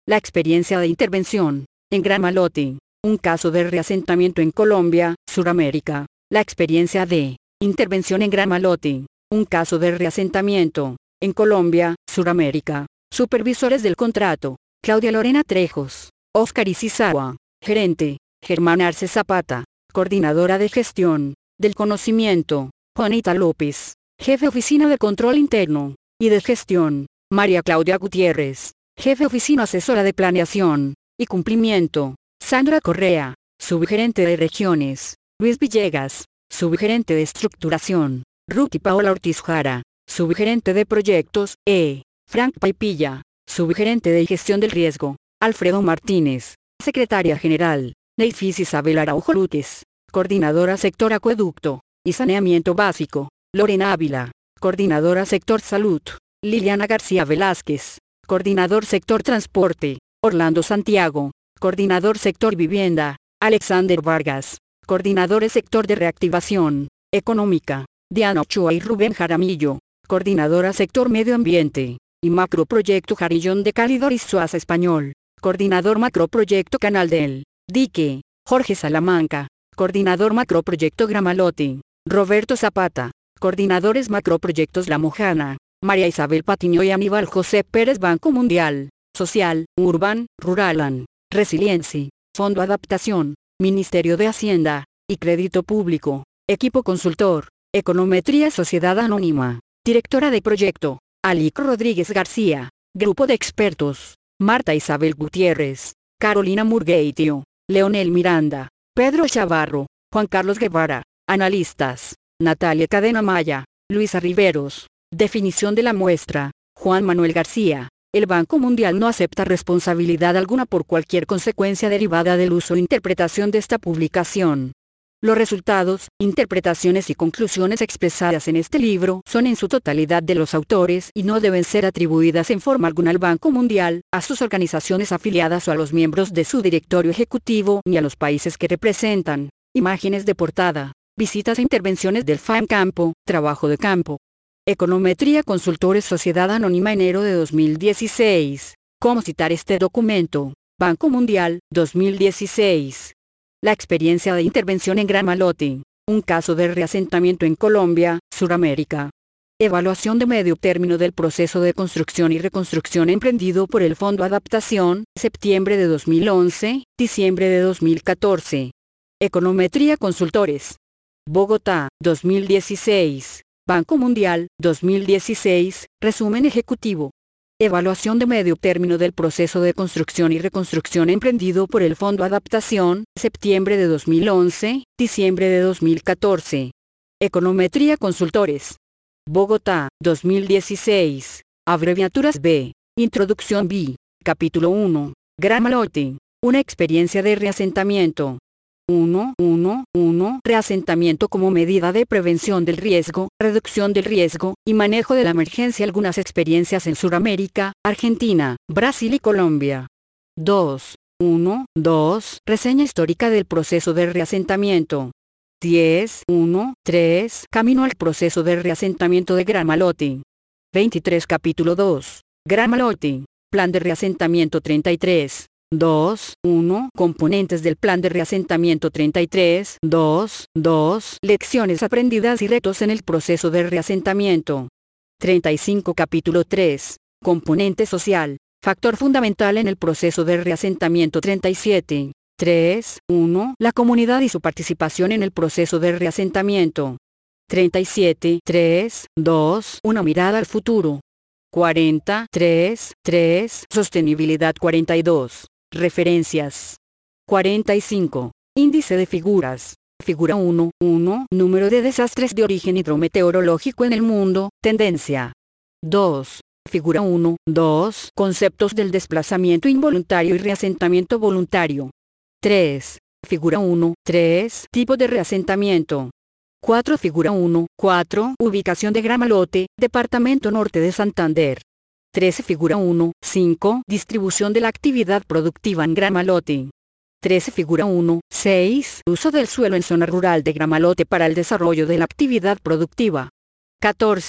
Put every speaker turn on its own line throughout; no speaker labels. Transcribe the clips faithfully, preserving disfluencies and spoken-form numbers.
La experiencia de intervención, en Gran Malote, un caso de reasentamiento en Colombia, Suramérica. La experiencia de intervención en Gran Malote, un caso de reasentamiento, en Colombia, Suramérica. Supervisores del contrato, Claudia Lorena Trejos, Óscar Isizawa, gerente, Germán Arce Zapata, coordinadora de gestión, del conocimiento, Juanita López, jefe oficina de control interno, y de gestión, María Claudia Gutiérrez, jefe oficina asesora de planeación, y cumplimiento, Sandra Correa, subgerente de regiones, Luis Villegas, subgerente de estructuración, Ruth y Paola Ortiz Jara, subgerente de proyectos, E. Frank Paipilla, subgerente de gestión del riesgo, Alfredo Martínez, secretaria general, Neifis Isabel Araujo Lutes, coordinadora sector acueducto, y saneamiento básico, Lorena Ávila, coordinadora sector salud, Liliana García Velázquez, coordinador sector transporte, Orlando Santiago, coordinador sector vivienda, Alexander Vargas, coordinadores sector de reactivación económica, Diana Ochoa y Rubén Jaramillo, coordinadora sector medio ambiente, y macroproyecto Jarillón de Cálidor y Suaza Español, coordinador macroproyecto Canal del Dique, Jorge Salamanca, coordinador macroproyecto Gramalote, Roberto Zapata, coordinadores macroproyectos La Mojana, María Isabel Patiño y Aníbal José Pérez. Banco Mundial, Social, Urban, Ruralan, Resiliencia, Fondo Adaptación, Ministerio de Hacienda, y Crédito Público, Equipo Consultor, Econometría Sociedad Anónima, Directora de Proyecto, Alico Rodríguez García, Grupo de Expertos, Marta Isabel Gutiérrez, Carolina Murgueitio, Leonel Miranda, Pedro Chavarro, Juan Carlos Guevara, Analistas, Natalia Cadena Maya, Luisa Riveros, Definición de la muestra, Juan Manuel García. El Banco Mundial no acepta responsabilidad alguna por cualquier consecuencia derivada del uso o interpretación de esta publicación. Los resultados, interpretaciones y conclusiones expresadas en este libro son en su totalidad de los autores y no deben ser atribuidas en forma alguna al Banco Mundial, a sus organizaciones afiliadas o a los miembros de su directorio ejecutivo ni a los países que representan. Imágenes de portada, visitas e intervenciones del F A en campo, trabajo de campo. Econometría Consultores Sociedad Anónima enero de dos mil dieciséis. ¿Cómo citar este documento? Banco Mundial, dos mil dieciséis. La experiencia de intervención en Gran Malote, un caso de reasentamiento en Colombia, Suramérica. Evaluación de medio término del proceso de construcción y reconstrucción emprendido por el Fondo Adaptación, septiembre de dos mil once, diciembre de dos mil catorce. Econometría Consultores. Bogotá, dos mil dieciséis. Banco Mundial, dos mil dieciséis, resumen ejecutivo. Evaluación de medio término del proceso de construcción y reconstrucción emprendido por el Fondo Adaptación, septiembre de dos mil once, diciembre de dos mil catorce. Econometría Consultores. Bogotá, dos mil dieciséis. Abreviaturas B. Introducción B. Capítulo uno. Gran Malote. Una experiencia de reasentamiento. uno, uno, uno. Reasentamiento como medida de prevención del riesgo, reducción del riesgo, y manejo de la emergencia. Algunas experiencias en Suramérica, Argentina, Brasil y Colombia. dos, uno, dos. Reseña histórica del proceso de reasentamiento. diez, uno, tres. Camino al proceso de reasentamiento de Gran Malote. veintitrés Capítulo dos. Gran Malote. Plan de reasentamiento treinta y tres. dos, uno. Componentes del plan de reasentamiento treinta y tres. dos, dos. Lecciones aprendidas y retos en el proceso de reasentamiento. treinta y cinco Capítulo tres. Componente social. Factor fundamental en el proceso de reasentamiento treinta y siete. tres, uno. La comunidad y su participación en el proceso de reasentamiento. treinta y siete, tres, dos. Una mirada al futuro. cuarenta, tres, tres. Sostenibilidad cuarenta y dos. Referencias. cuarenta y cinco. Índice de figuras. Figura uno, uno. Número de desastres de origen hidrometeorológico en el mundo, tendencia. dos. Figura uno, dos. Conceptos del desplazamiento involuntario y reasentamiento voluntario. tres. Figura uno, tres. Tipo de reasentamiento. cuatro. Figura uno, cuatro. Ubicación de Gran Malote, Departamento Norte de Santander. trece. Figura uno, cinco. Distribución de la actividad productiva en Gran Malote. trece. Figura uno, seis. Uso del suelo en zona rural de Gran Malote para el desarrollo de la actividad productiva. catorce.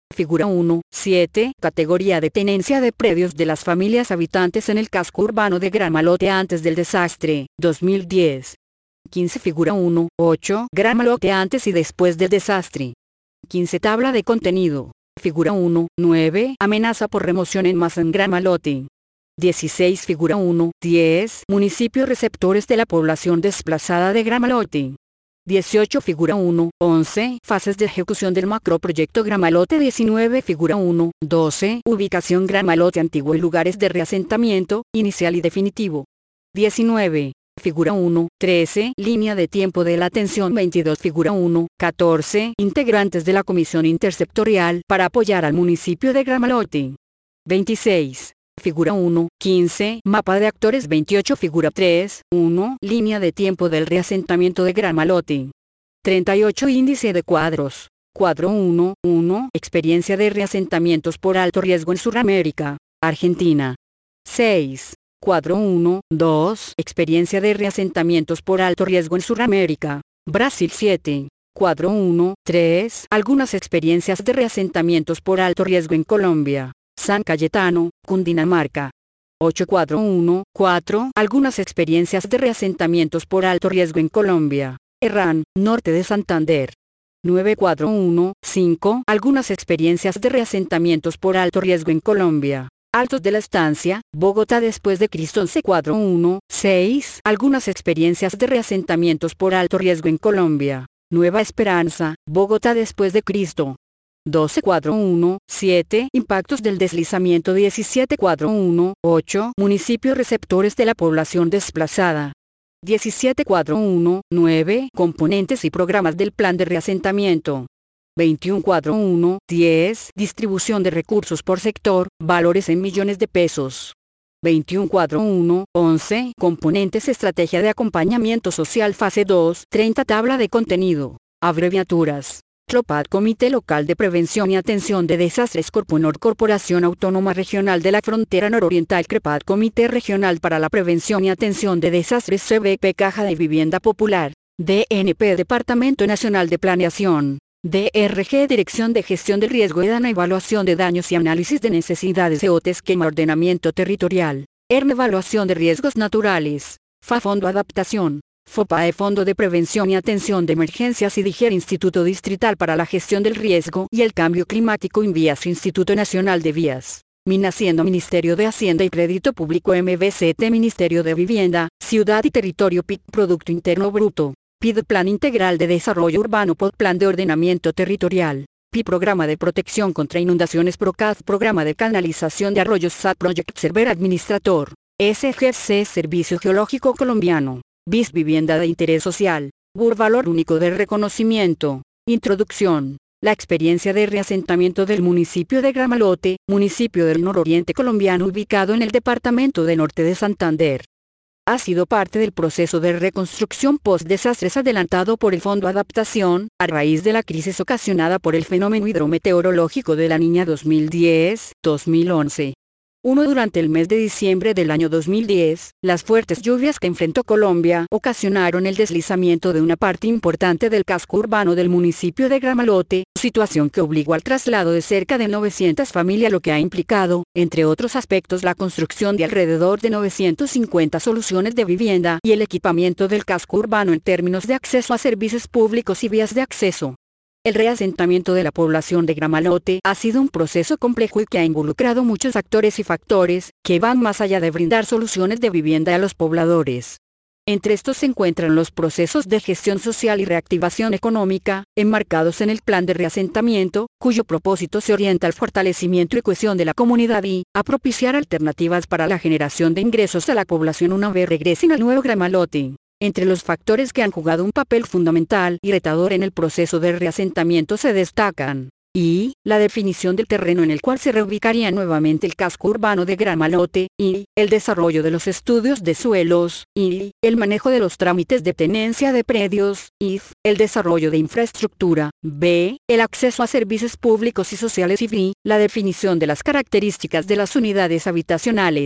Figura uno, siete. Categoría de tenencia de predios de las familias habitantes en el casco urbano de Gran Malote antes del desastre, dos mil diez. quince. Figura uno, ocho. Gran Malote antes y después del desastre. quince. Tabla de contenido. Figura uno, nueve. Amenaza por remoción en masa en Gran Malote. dieciséis. Figura uno, diez. Municipios receptores de la población desplazada de Gran Malote. dieciocho. Figura uno, once. Fases de ejecución del macroproyecto Gran Malote. diecinueve. Figura uno, doce. Ubicación Gran Malote antiguo y lugares de reasentamiento, inicial y definitivo. diecinueve. Figura uno, trece. Línea de tiempo de la atención. veintidós. Figura uno, catorce. Integrantes de la Comisión Intersectorial para apoyar al municipio de Gran Malote. veintiséis. Figura uno, quince. Mapa de actores. veintiocho. Figura tres, uno. Línea de tiempo del reasentamiento de Gran Malote. treinta y ocho. Índice de cuadros. Cuadro uno, uno. Experiencia de reasentamientos por alto riesgo en Sudamérica, Argentina. seis. Cuadro uno, dos. Experiencia de reasentamientos por alto riesgo en Sudamérica, Brasil. siete. Cuadro uno, tres. Algunas experiencias de reasentamientos por alto riesgo en Colombia, San Cayetano, Cundinamarca. ocho. Cuadro uno, cuatro. Algunas experiencias de reasentamientos por alto riesgo en Colombia, Herrán, norte de Santander. nueve. Cuadro uno, cinco. Algunas experiencias de reasentamientos por alto riesgo en Colombia, Altos de la Estancia, Bogotá después de Cristo. once. Cuadro uno, seis. Algunas experiencias de reasentamientos por alto riesgo en Colombia, Nueva Esperanza, Bogotá después de Cristo. doce. Cuadro uno, siete. Impactos del deslizamiento. diecisiete. Cuadro uno, ocho. Municipios receptores de la población desplazada. diecisiete. Cuadro uno, nueve. Componentes y programas del plan de reasentamiento. veintiuno. Cuadro uno, diez. Distribución de recursos por sector, valores en millones de pesos. veintiuno. Cuadro uno, once. Componentes estrategia de acompañamiento social fase dos. treinta. Tabla de contenido. Abreviaturas. CLOPAD Comité Local de Prevención y Atención de Desastres Corponor Corporación Autónoma Regional de la Frontera Nororiental CREPAD Comité Regional para la Prevención y Atención de Desastres C B P Caja de Vivienda Popular, D N P Departamento Nacional de Planeación, D R G Dirección de Gestión del Riesgo EDANA Evaluación de Daños y Análisis de Necesidades E O T Esquema Ordenamiento Territorial, ERM Evaluación de Riesgos Naturales, F A Fondo Adaptación, FOPAE Fondo de Prevención y Atención de Emergencias y DIGER Instituto Distrital para la Gestión del Riesgo y el Cambio Climático INVIAS Instituto Nacional de Vías, MINASIENDO Ministerio de Hacienda y Crédito Público M B C T Ministerio de Vivienda, Ciudad y Territorio P I C Producto Interno Bruto, P I D Plan Integral de Desarrollo Urbano P O D Plan de Ordenamiento Territorial, P I Programa de Protección contra Inundaciones PROCAD Programa de Canalización de Arroyos S A T Project Server Administrator, S G C Servicio Geológico Colombiano, B I S Vivienda de Interés Social, B U R Valor Único de Reconocimiento. Introducción. La experiencia de reasentamiento del municipio de Gran Malote, municipio del nororiente colombiano ubicado en el departamento de Norte de Santander, ha sido parte del proceso de reconstrucción post-desastres adelantado por el Fondo Adaptación, a raíz de la crisis ocasionada por el fenómeno hidrometeorológico de La Niña dos mil diez a dos mil once. uno Durante el mes de diciembre del año dos mil diez, las fuertes lluvias que enfrentó Colombia ocasionaron el deslizamiento de una parte importante del casco urbano del municipio de Gran Malote, situación que obligó al traslado de cerca de novecientas familias, lo que ha implicado, entre otros aspectos, la construcción de alrededor de novecientas cincuenta soluciones de vivienda y el equipamiento del casco urbano en términos de acceso a servicios públicos y vías de acceso. El reasentamiento de la población de Gran Malote ha sido un proceso complejo y que ha involucrado muchos actores y factores, que van más allá de brindar soluciones de vivienda a los pobladores. Entre estos se encuentran los procesos de gestión social y reactivación económica, enmarcados en el plan de reasentamiento, cuyo propósito se orienta al fortalecimiento y cohesión de la comunidad y a propiciar alternativas para la generación de ingresos a la población una vez regresen al nuevo Gran Malote. Entre los factores que han jugado un papel fundamental y retador en el proceso de reasentamiento se destacan y la definición del terreno en el cual se reubicaría nuevamente el casco urbano de Gran Malote, y el desarrollo de los estudios de suelos, y el manejo de los trámites de tenencia de predios, y el desarrollo de infraestructura, b, el acceso a servicios públicos y sociales y v, la definición de las características de las unidades habitacionales.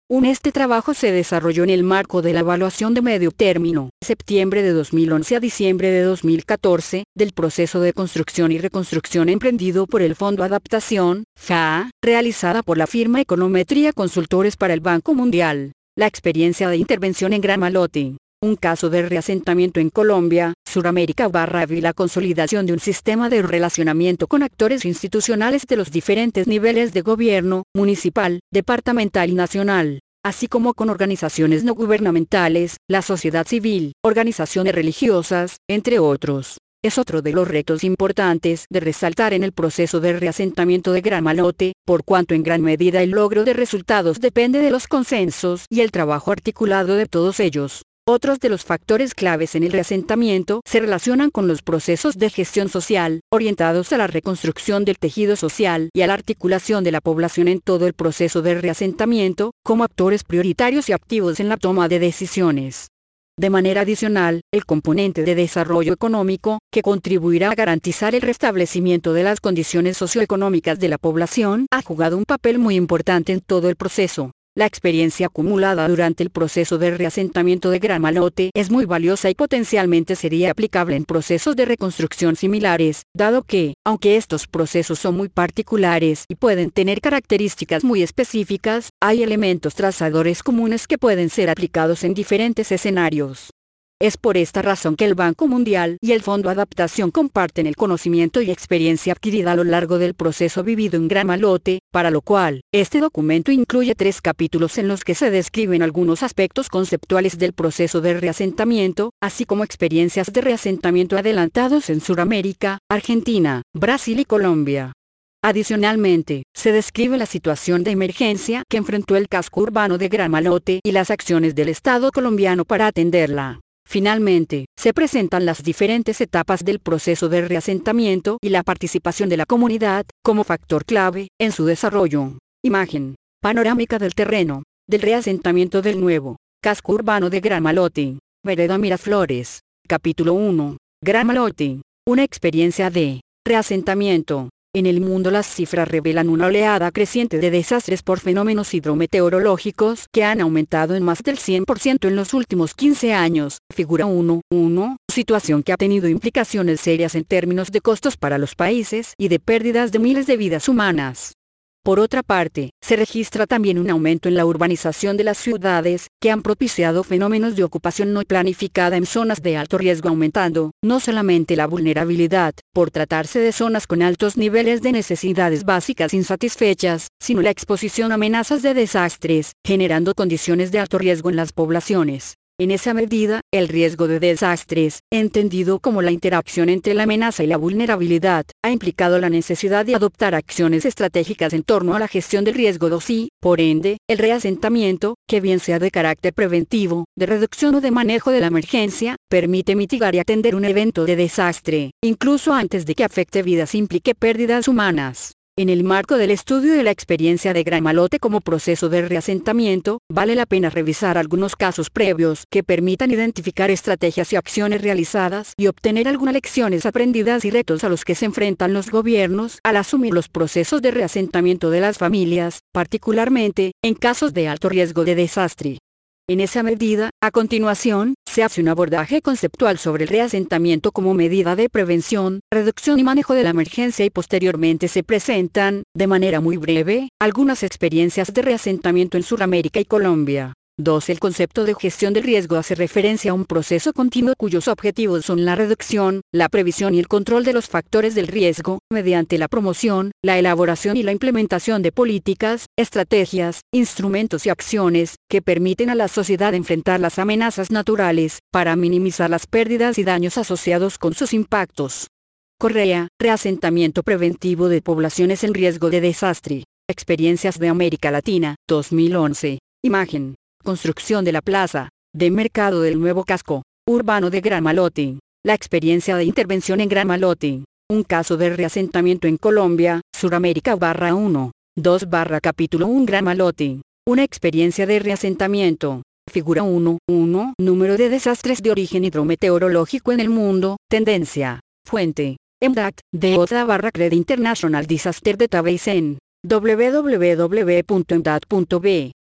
Un Este trabajo se desarrolló en el marco de la evaluación de medio término, septiembre de dos mil once a diciembre de dos mil catorce, del proceso de construcción y reconstrucción emprendido por el Fondo Adaptación, F A A, realizada por la firma Econometría Consultores para el Banco Mundial. La experiencia de intervención en Gran Malote. Un caso de reasentamiento en Colombia, Suramérica barra y la consolidación de un sistema de relacionamiento con actores institucionales de los diferentes niveles de gobierno, municipal, departamental y nacional, así como con organizaciones no gubernamentales, la sociedad civil, organizaciones religiosas, entre otros. Es otro de los retos importantes de resaltar en el proceso de reasentamiento de Gran Malote, por cuanto en gran medida el logro de resultados depende de los consensos y el trabajo articulado de todos ellos. Otros de los factores claves en el reasentamiento se relacionan con los procesos de gestión social, orientados a la reconstrucción del tejido social y a la articulación de la población en todo el proceso de reasentamiento, como actores prioritarios y activos en la toma de decisiones. De manera adicional, el componente de desarrollo económico, que contribuirá a garantizar el restablecimiento de las condiciones socioeconómicas de la población, ha jugado un papel muy importante en todo el proceso. La experiencia acumulada durante el proceso de reasentamiento de Gran Malote es muy valiosa y potencialmente sería aplicable en procesos de reconstrucción similares, dado que, aunque estos procesos son muy particulares y pueden tener características muy específicas, hay elementos trazadores comunes que pueden ser aplicados en diferentes escenarios. Es por esta razón que el Banco Mundial y el Fondo Adaptación comparten el conocimiento y experiencia adquirida a lo largo del proceso vivido en Gran Malote, para lo cual, este documento incluye tres capítulos en los que se describen algunos aspectos conceptuales del proceso de reasentamiento, así como experiencias de reasentamiento adelantados en Sudamérica, Argentina, Brasil y Colombia. Adicionalmente, se describe la situación de emergencia que enfrentó el casco urbano de Gran Malote y las acciones del Estado colombiano para atenderla. Finalmente, se presentan las diferentes etapas del proceso de reasentamiento y la participación de la comunidad, como factor clave, en su desarrollo. Imagen panorámica del terreno, del reasentamiento del nuevo casco urbano de Gran Malote. Vereda Miraflores. Capítulo uno. Gran Malote. Una experiencia de reasentamiento. En el mundo las cifras revelan una oleada creciente de desastres por fenómenos hidrometeorológicos que han aumentado en más del cien por ciento en los últimos quince años. Figura uno punto uno. Situación que ha tenido implicaciones serias en términos de costos para los países y de pérdidas de miles de vidas humanas. Por otra parte, se registra también un aumento en la urbanización de las ciudades, que han propiciado fenómenos de ocupación no planificada en zonas de alto riesgo, aumentando, no solamente la vulnerabilidad, por tratarse de zonas con altos niveles de necesidades básicas insatisfechas, sino la exposición a amenazas de desastres, generando condiciones de alto riesgo en las poblaciones. En esa medida, el riesgo de desastres, entendido como la interacción entre la amenaza y la vulnerabilidad, ha implicado la necesidad de adoptar acciones estratégicas en torno a la gestión del riesgo y, por ende, el reasentamiento, que bien sea de carácter preventivo, de reducción o de manejo de la emergencia, permite mitigar y atender un evento de desastre, incluso antes de que afecte vidas e implique pérdidas humanas. En el marco del estudio de la experiencia de Gran Malote como proceso de reasentamiento, vale la pena revisar algunos casos previos que permitan identificar estrategias y acciones realizadas y obtener algunas lecciones aprendidas y retos a los que se enfrentan los gobiernos al asumir los procesos de reasentamiento de las familias, particularmente en casos de alto riesgo de desastre. En esa medida, a continuación, se hace un abordaje conceptual sobre el reasentamiento como medida de prevención, reducción y manejo de la emergencia y posteriormente se presentan, de manera muy breve, algunas experiencias de reasentamiento en Sudamérica y Colombia. dos. El concepto de gestión del riesgo hace referencia a un proceso continuo cuyos objetivos son la reducción, la previsión y el control de los factores del riesgo, mediante la promoción, la elaboración y la implementación de políticas, estrategias, instrumentos y acciones, que permiten a la sociedad enfrentar las amenazas naturales, para minimizar las pérdidas y daños asociados con sus impactos. Correa, reasentamiento preventivo de poblaciones en riesgo de desastre. Experiencias de América Latina, dos mil once. Imagen. Construcción de la plaza de mercado del nuevo casco urbano de Gran Malote. La experiencia de intervención en Gran Malote. Un caso de reasentamiento en Colombia, Suramérica barra uno. dos barra capítulo uno Gran Malote. Una experiencia de reasentamiento. Figura uno punto uno. Número de desastres de origen hidrometeorológico en el mundo. Tendencia. Fuente. M D A C. De otra barra Cred International Disaster Database en w w w punto m d a c punto b.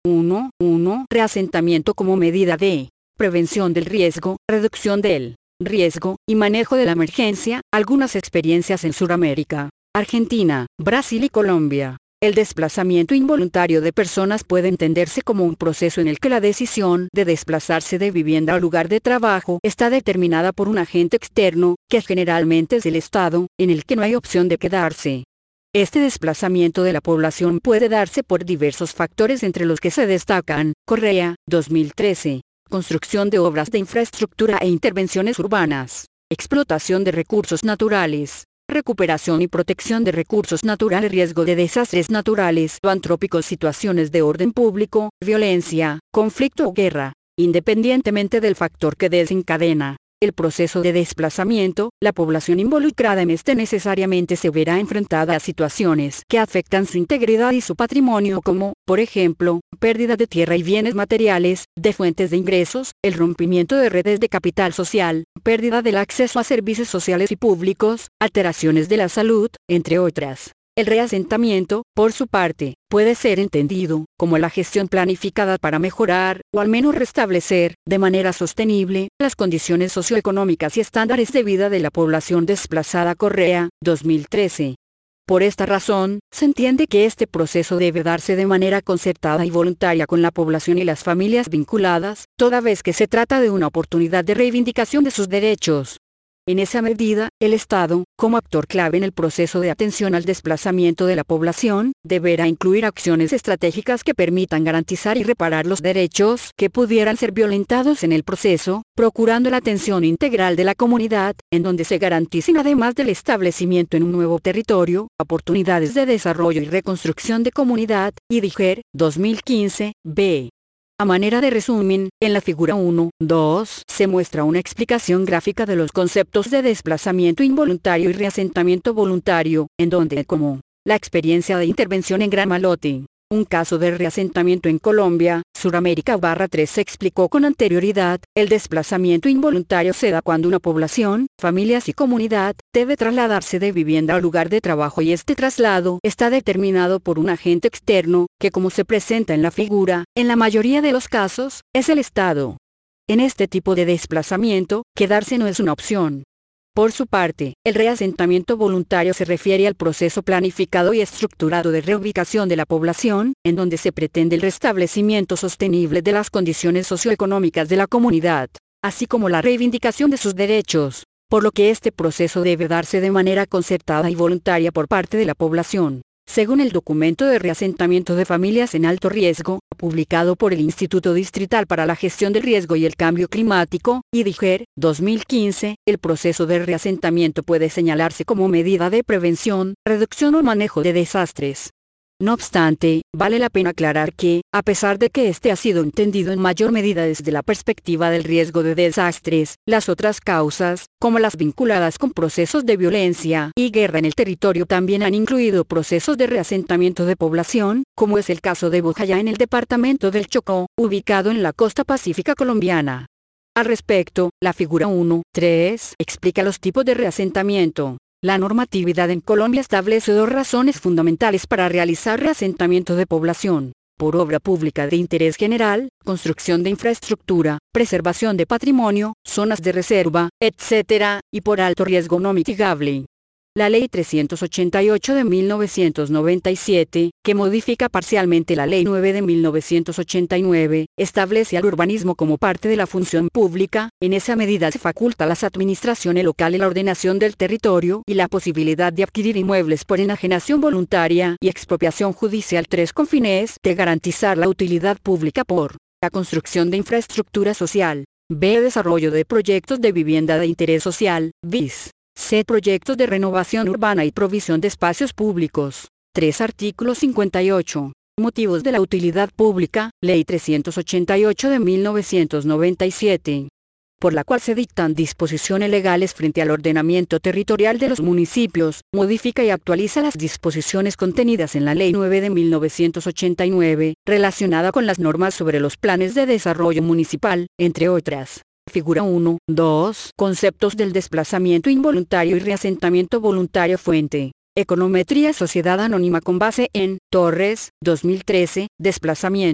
uno. uno. Reasentamiento como medida de prevención del riesgo, reducción del riesgo y manejo de la emergencia. Algunas experiencias en Sudamérica, Argentina, Brasil y Colombia. El desplazamiento involuntario de personas puede entenderse como un proceso en el que la decisión de desplazarse de vivienda o lugar de trabajo está determinada por un agente externo, que generalmente es el Estado, en el que no hay opción de quedarse. Este desplazamiento de la población puede darse por diversos factores, entre los que se destacan: Correa, dos mil trece. Construcción de obras de infraestructura e intervenciones urbanas. Explotación de recursos naturales. Recuperación y protección de recursos naturales, riesgo de desastres naturales o antrópicos, situaciones de orden público, violencia, conflicto o guerra. Independientemente del factor que desencadena el proceso de desplazamiento, la población involucrada en este necesariamente se verá enfrentada a situaciones que afectan su integridad y su patrimonio, como, por ejemplo, pérdida de tierra y bienes materiales, de fuentes de ingresos, el rompimiento de redes de capital social, pérdida del acceso a servicios sociales y públicos, alteraciones de la salud, entre otras. El reasentamiento, por su parte, puede ser entendido como la gestión planificada para mejorar, o al menos restablecer, de manera sostenible, las condiciones socioeconómicas y estándares de vida de la población desplazada. Correa, dos mil trece. Por esta razón, se entiende que este proceso debe darse de manera concertada y voluntaria con la población y las familias vinculadas, toda vez que se trata de una oportunidad de reivindicación de sus derechos. En esa medida, el Estado, como actor clave en el proceso de atención al desplazamiento de la población, deberá incluir acciones estratégicas que permitan garantizar y reparar los derechos que pudieran ser violentados en el proceso, procurando la atención integral de la comunidad, en donde se garanticen, además del establecimiento en un nuevo territorio, oportunidades de desarrollo y reconstrucción de comunidad. Y Diger, dos mil quince, b. A manera de resumen, en la figura uno punto dos se muestra una explicación gráfica de los conceptos de desplazamiento involuntario y reasentamiento voluntario, en donde como la experiencia de intervención en Gran Malote, un caso de reasentamiento en Colombia, Suramérica barra tres se explicó con anterioridad. El desplazamiento involuntario se da cuando una población, familias y comunidad, debe trasladarse de vivienda o lugar de trabajo, y este traslado está determinado por un agente externo, que, como se presenta en la figura, en la mayoría de los casos, es el Estado. En este tipo de desplazamiento, quedarse no es una opción. Por su parte, el reasentamiento voluntario se refiere al proceso planificado y estructurado de reubicación de la población, en donde se pretende el restablecimiento sostenible de las condiciones socioeconómicas de la comunidad, así como la reivindicación de sus derechos, por lo que este proceso debe darse de manera concertada y voluntaria por parte de la población. Según el documento de reasentamiento de familias en alto riesgo, publicado por el Instituto Distrital para la Gestión del Riesgo y el Cambio Climático, I D I G E R, dos mil quince, el proceso de reasentamiento puede señalarse como medida de prevención, reducción o manejo de desastres. No obstante, vale la pena aclarar que, a pesar de que este ha sido entendido en mayor medida desde la perspectiva del riesgo de desastres, las otras causas, como las vinculadas con procesos de violencia y guerra en el territorio, también han incluido procesos de reasentamiento de población, como es el caso de Bojayá en el departamento del Chocó, ubicado en la costa pacífica colombiana. Al respecto, la figura uno punto tres explica los tipos de reasentamiento. La normatividad en Colombia establece dos razones fundamentales para realizar reasentamiento de población: por obra pública de interés general, construcción de infraestructura, preservación de patrimonio, zonas de reserva, etcétera, y por alto riesgo no mitigable. La Ley trescientos ochenta y ocho de mil novecientos noventa y siete, que modifica parcialmente la Ley nueve de mil novecientos ochenta y nueve, establece al urbanismo como parte de la función pública. En esa medida se faculta a las administraciones locales la ordenación del territorio y la posibilidad de adquirir inmuebles por enajenación voluntaria y expropiación judicial, tres con fines de garantizar la utilidad pública por la construcción de infraestructura social, b. desarrollo de proyectos de vivienda de interés social, bis. C. Proyectos de renovación urbana y provisión de espacios públicos. tres. Artículo cincuenta y ocho. Motivos de la utilidad pública, Ley trescientos ochenta y ocho de mil novecientos noventa y siete. Por la cual se dictan disposiciones legales frente al ordenamiento territorial de los municipios, modifica y actualiza las disposiciones contenidas en la Ley nueve de mil novecientos ochenta y nueve, relacionada con las normas sobre los planes de desarrollo municipal, entre otras. Figura uno punto dos. Conceptos del desplazamiento involuntario y reasentamiento voluntario. Fuente: Econometría Sociedad Anónima con base en Torres, dos mil trece. Desplazamiento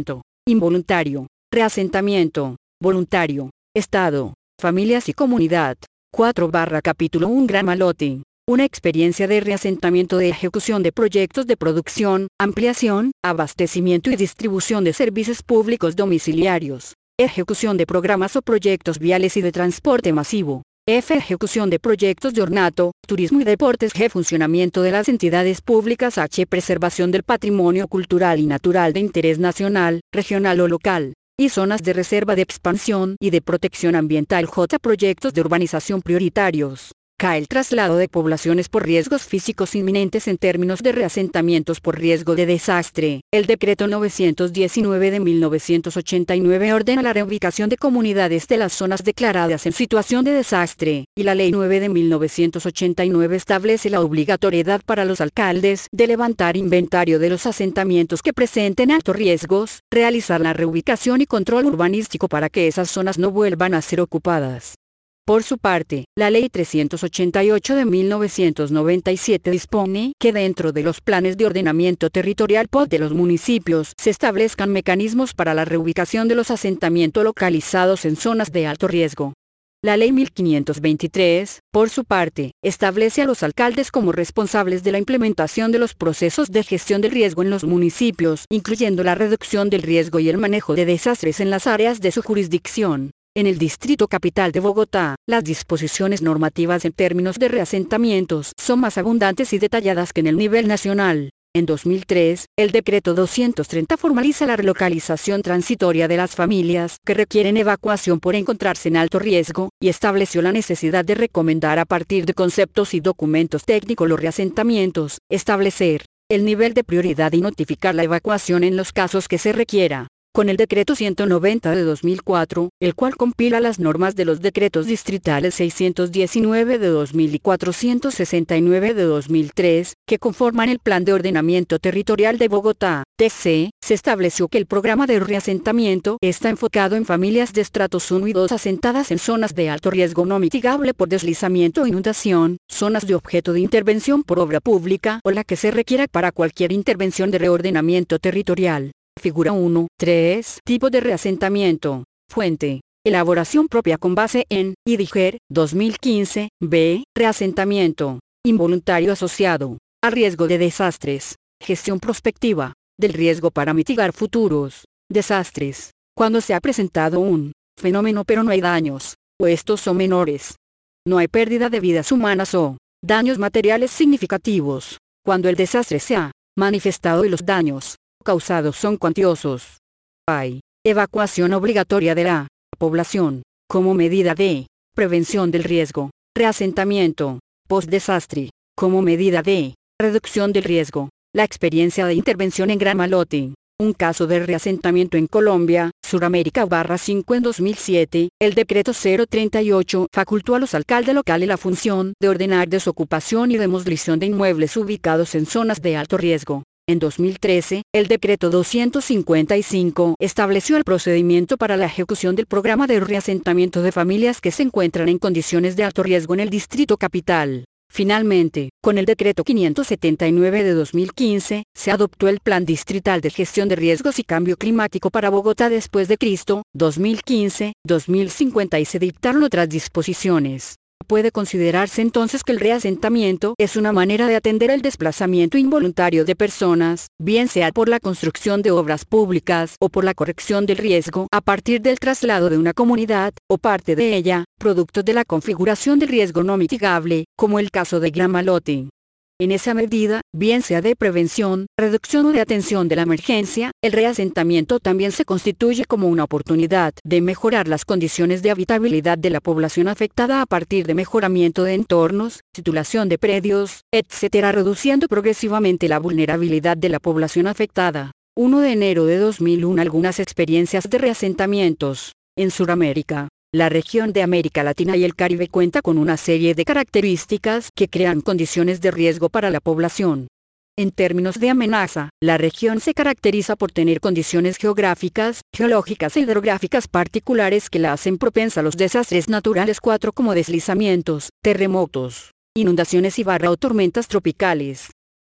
involuntario, reasentamiento, voluntario, Estado, familias y comunidad. cuatro barra capítulo uno Gran Malote. Una experiencia de reasentamiento de ejecución de proyectos de producción, ampliación, abastecimiento y distribución de servicios públicos domiciliarios. Ejecución de programas o proyectos viales y de transporte masivo. F. Ejecución de proyectos de ornato, turismo y deportes. G. Funcionamiento de las entidades públicas. H. Preservación del patrimonio cultural y natural de interés nacional, regional o local. Y zonas de reserva de expansión y de protección ambiental. J. Proyectos de urbanización prioritarios. K. El traslado de poblaciones por riesgos físicos inminentes en términos de reasentamientos por riesgo de desastre. El Decreto novecientos diecinueve de mil novecientos ochenta y nueve ordena la reubicación de comunidades de las zonas declaradas en situación de desastre, y la Ley nueve de mil novecientos ochenta y nueve establece la obligatoriedad para los alcaldes de levantar inventario de los asentamientos que presenten altos riesgos, realizar la reubicación y control urbanístico para que esas zonas no vuelvan a ser ocupadas. Por su parte, la Ley trescientos ochenta y ocho de mil novecientos noventa y siete dispone que dentro de los planes de ordenamiento territorial P O T de los municipios se establezcan mecanismos para la reubicación de los asentamientos localizados en zonas de alto riesgo. La Ley mil quinientos veintitrés, por su parte, establece a los alcaldes como responsables de la implementación de los procesos de gestión del riesgo en los municipios, incluyendo la reducción del riesgo y el manejo de desastres en las áreas de su jurisdicción. En el Distrito Capital de Bogotá, las disposiciones normativas en términos de reasentamientos son más abundantes y detalladas que en el nivel nacional. En dos mil tres, el Decreto doscientos treinta formaliza la relocalización transitoria de las familias que requieren evacuación por encontrarse en alto riesgo, y estableció la necesidad de recomendar a partir de conceptos y documentos técnicos los reasentamientos, establecer el nivel de prioridad y notificar la evacuación en los casos que se requiera. Con el Decreto ciento noventa de dos mil cuatro, el cual compila las normas de los decretos distritales seiscientos diecinueve de dos mil y cuatrocientos sesenta y nueve de dos mil tres, que conforman el Plan de Ordenamiento Territorial de Bogotá, T C, se estableció que el programa de reasentamiento está enfocado en familias de estratos uno y dos asentadas en zonas de alto riesgo no mitigable por deslizamiento o inundación, zonas de objeto de intervención por obra pública o la que se requiera para cualquier intervención de reordenamiento territorial. Figura uno, tres. Tipo de reasentamiento. Fuente. Elaboración propia con base en I D I G E R, dos mil quince. B. Reasentamiento involuntario asociado a riesgo de desastres. Gestión prospectiva del riesgo para mitigar futuros desastres. Cuando se ha presentado un fenómeno pero no hay daños, o estos son menores. No hay pérdida de vidas humanas o daños materiales significativos. Cuando el desastre se ha manifestado y los daños causados son cuantiosos. Hay evacuación obligatoria de la población, como medida de prevención del riesgo. Reasentamiento post-desastre, como medida de reducción del riesgo. La experiencia de intervención en Gran Malote. Un caso de reasentamiento en Colombia, Suramérica barra cinco en dos mil siete, el Decreto cero treinta y ocho facultó a los alcaldes locales la función de ordenar desocupación y demolición de inmuebles ubicados en zonas de alto riesgo. En dos mil trece, el Decreto doscientos cincuenta y cinco estableció el procedimiento para la ejecución del programa de reasentamiento de familias que se encuentran en condiciones de alto riesgo en el Distrito Capital. Finalmente, con el Decreto quinientos setenta y nueve de dos mil quince, se adoptó el Plan Distrital de Gestión de Riesgos y Cambio Climático para Bogotá después de Cristo, dos mil quince a dos mil cincuenta y se dictaron otras disposiciones. Puede considerarse entonces que el reasentamiento es una manera de atender el desplazamiento involuntario de personas, bien sea por la construcción de obras públicas o por la corrección del riesgo a partir del traslado de una comunidad, o parte de ella, producto de la configuración del riesgo no mitigable, como el caso de Gran Malote. En esa medida, bien sea de prevención, reducción o de atención de la emergencia, el reasentamiento también se constituye como una oportunidad de mejorar las condiciones de habitabilidad de la población afectada a partir de mejoramiento de entornos, titulación de predios, etcétera, reduciendo progresivamente la vulnerabilidad de la población afectada. primero de enero de dos mil uno Algunas experiencias de reasentamientos. En Sudamérica, la región de América Latina y el Caribe cuenta con una serie de características que crean condiciones de riesgo para la población. En términos de amenaza, la región se caracteriza por tener condiciones geográficas, geológicas e hidrográficas particulares que la hacen propensa a los desastres naturales cuatro como deslizamientos, terremotos, inundaciones y barra o tormentas tropicales.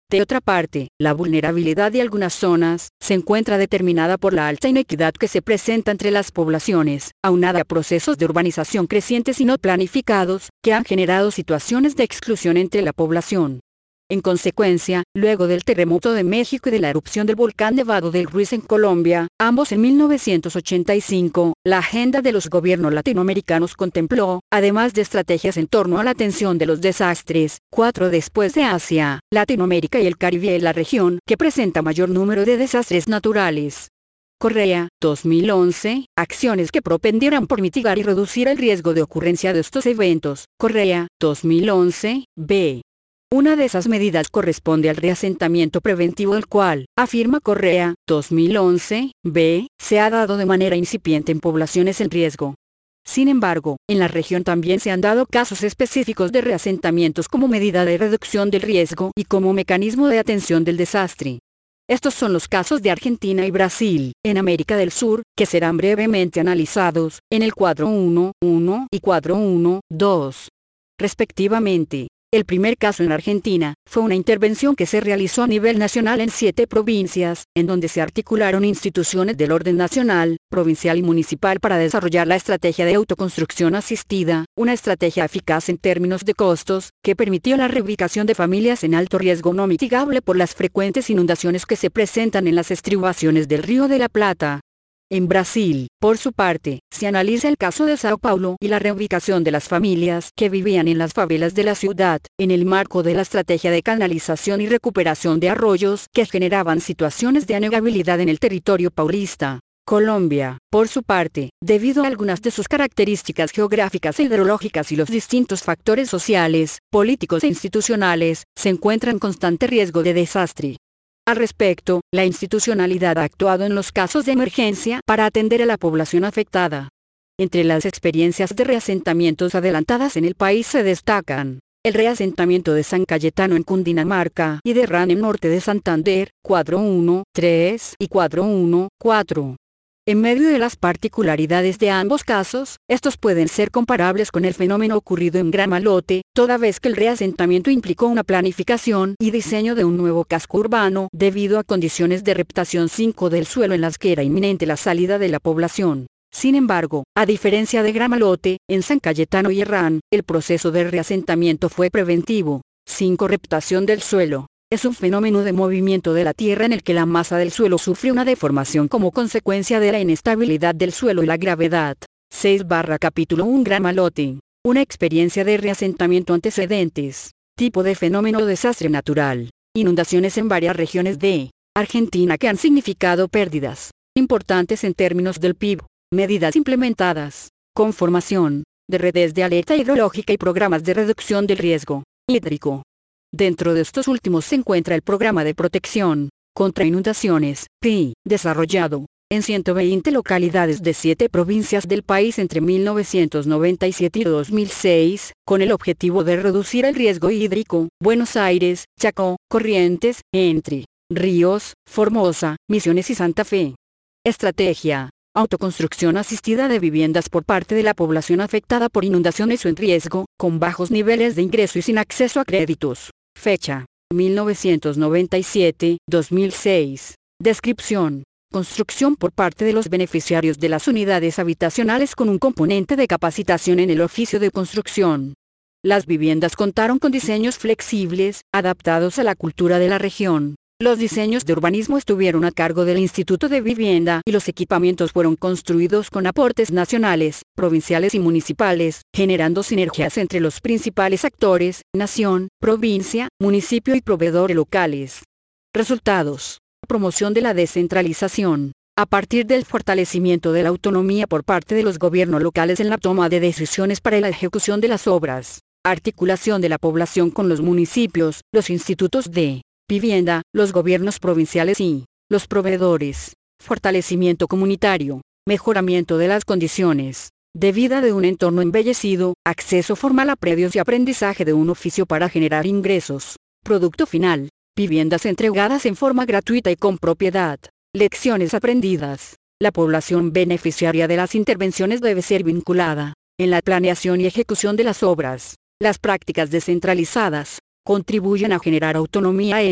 De otra parte, la vulnerabilidad de algunas zonas se encuentra determinada por la alta inequidad que se presenta entre las poblaciones, aunada a procesos de urbanización crecientes y no planificados, que han generado situaciones de exclusión entre la población. En consecuencia, luego del terremoto de México y de la erupción del volcán Nevado del Ruiz en Colombia, ambos en mil novecientos ochenta y cinco, la agenda de los gobiernos latinoamericanos contempló, además de estrategias en torno a la atención de los desastres, cuatro después de Asia, Latinoamérica y el Caribe es la región que presenta mayor número de desastres naturales. Correa, dos mil once, acciones que propendieran por mitigar y reducir el riesgo de ocurrencia de estos eventos. Correa, dos mil once, b. Una de esas medidas corresponde al reasentamiento preventivo, el cual, afirma Correa, dos mil once, b, se ha dado de manera incipiente en poblaciones en riesgo. Sin embargo, en la región también se han dado casos específicos de reasentamientos como medida de reducción del riesgo y como mecanismo de atención del desastre. Estos son los casos de Argentina y Brasil, en América del Sur, que serán brevemente analizados, en el cuadro uno punto uno y cuadro uno punto dos. Respectivamente. El primer caso en Argentina, fue una intervención que se realizó a nivel nacional en siete provincias, en donde se articularon instituciones del orden nacional, provincial y municipal para desarrollar la estrategia de autoconstrucción asistida, una estrategia eficaz en términos de costos, que permitió la reubicación de familias en alto riesgo no mitigable por las frecuentes inundaciones que se presentan en las estribaciones del Río de la Plata. En Brasil, por su parte, se analiza el caso de Sao Paulo y la reubicación de las familias que vivían en las favelas de la ciudad, en el marco de la estrategia de canalización y recuperación de arroyos que generaban situaciones de anegabilidad en el territorio paulista. Colombia, por su parte, debido a algunas de sus características geográficas e hidrológicas y los distintos factores sociales, políticos e institucionales, se encuentra en constante riesgo de desastre. Al respecto, la institucionalidad ha actuado en los casos de emergencia para atender a la población afectada. Entre las experiencias de reasentamientos adelantadas en el país se destacan el reasentamiento de San Cayetano en Cundinamarca y de Herrán en norte de Santander, cuadro uno, tres y cuadro uno, cuatro. En medio de las particularidades de ambos casos, estos pueden ser comparables con el fenómeno ocurrido en Gran Malote, toda vez que el reasentamiento implicó una planificación y diseño de un nuevo casco urbano debido a condiciones de reptación cinco del suelo en las que era inminente la salida de la población. Sin embargo, a diferencia de Gran Malote, en San Cayetano y Herrán, el proceso de reasentamiento fue preventivo. cinco Reptación del suelo. Es un fenómeno de movimiento de la tierra en el que la masa del suelo sufre una deformación como consecuencia de la inestabilidad del suelo y la gravedad. seis barra capítulo uno Gran Malote. Una experiencia de reasentamiento antecedentes. Tipo de fenómeno desastre natural. Inundaciones en varias regiones de Argentina que han significado pérdidas importantes en términos del P I B. Medidas implementadas. Conformación de redes de alerta hidrológica y programas de reducción del riesgo hídrico. Dentro de estos últimos se encuentra el Programa de Protección contra Inundaciones, P I, desarrollado en ciento veinte localidades de siete provincias del país entre mil novecientos noventa y siete y dos mil seis, con el objetivo de reducir el riesgo hídrico. Buenos Aires, Chacó, Corrientes, Entre Ríos, Formosa, Misiones y Santa Fe. Estrategia. Autoconstrucción asistida de viviendas por parte de la población afectada por inundaciones o en riesgo, con bajos niveles de ingreso y sin acceso a créditos. Fecha: mil novecientos noventa y siete a dos mil seis. Descripción: construcción por parte de los beneficiarios de las unidades habitacionales con un componente de capacitación en el oficio de construcción. Las viviendas contaron con diseños flexibles, adaptados a la cultura de la región. Los diseños de urbanismo estuvieron a cargo del Instituto de Vivienda y los equipamientos fueron construidos con aportes nacionales, provinciales y municipales, generando sinergias entre los principales actores, nación, provincia, municipio y proveedores locales. Resultados: promoción de la descentralización. A partir del fortalecimiento de la autonomía por parte de los gobiernos locales en la toma de decisiones para la ejecución de las obras. Articulación de la población con los municipios, los institutos de vivienda, los gobiernos provinciales y los proveedores. Fortalecimiento comunitario. Mejoramiento de las condiciones de vida de un entorno embellecido, acceso formal a predios y aprendizaje de un oficio para generar ingresos. Producto final: viviendas entregadas en forma gratuita y con propiedad. Lecciones aprendidas. La población beneficiaria de las intervenciones debe ser vinculada en la planeación y ejecución de las obras. Las prácticas descentralizadas contribuyen a generar autonomía en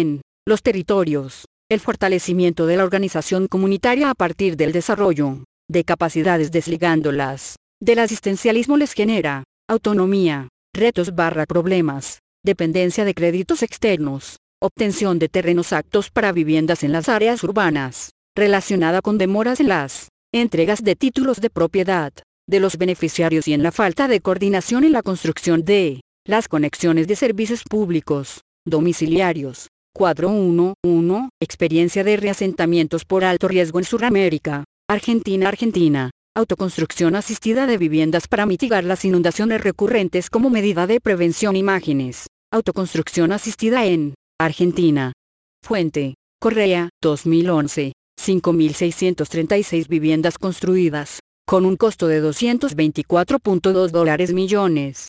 los territorios, el fortalecimiento de la organización comunitaria a partir del desarrollo de capacidades desligándolas del asistencialismo les genera autonomía, retos barra problemas, dependencia de créditos externos, obtención de terrenos aptos para viviendas en las áreas urbanas, relacionada con demoras en las entregas de títulos de propiedad de los beneficiarios y en la falta de coordinación en la construcción de las conexiones de servicios públicos domiciliarios. Cuadro uno punto uno. Experiencia de reasentamientos por alto riesgo en Sudamérica. Argentina Argentina. Autoconstrucción asistida de viviendas para mitigar las inundaciones recurrentes como medida de prevención. Imágenes. Autoconstrucción asistida en Argentina. Fuente. Correa, dos mil once. cinco mil seiscientas treinta y seis viviendas construidas, con un costo de doscientos veinticuatro punto dos dólares millones.